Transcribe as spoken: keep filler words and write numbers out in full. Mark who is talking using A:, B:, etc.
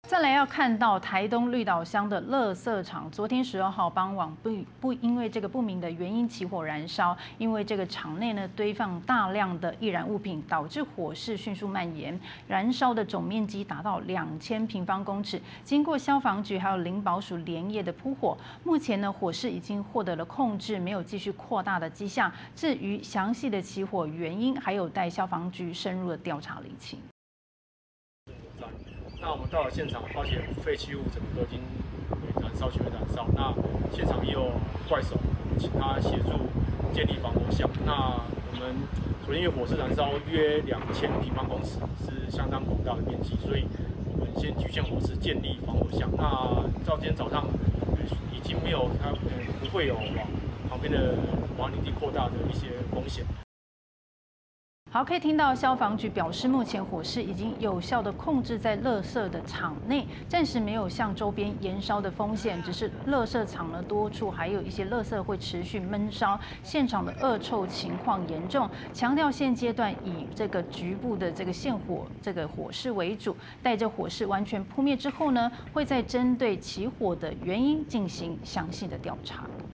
A: 再来要看到台东绿岛乡的垃圾场，昨天十二号傍晚不不因为这个不明的原因起火燃烧，因为这个场内呢堆放大量的易燃物品，导致火势迅速蔓延，燃烧的总面积达到两千平方公尺。经过消防局还有林保署连夜的扑火，目前呢火势已经获得了控制，没有继续扩大的迹象。至于详细的起火原因，还有待消防局深入的调查厘清。
B: 那我们到了现场，发现废弃物整个都已经燃烧，全面燃烧。那现场也有怪手，我们请他协助建立防火巷。那我们昨天因为火势燃烧约两千平方公尺，是相当广大的面积，所以我们先局限火势，建立防火巷。那到今天早上，已经没有它，呃，不会有往旁边的往林地扩大的一些风险。
A: 好，可以听到消防局表示，目前火势已经有效的控制在垃圾的场内，暂时没有向周边延烧的风险。只是垃圾场呢多处还有一些垃圾会持续闷烧，现场的恶臭情况严重。强调现阶段以这个局部的这个现火这个火势为主，待这火势完全扑灭之后呢，会再针对起火的原因进行详细的调查。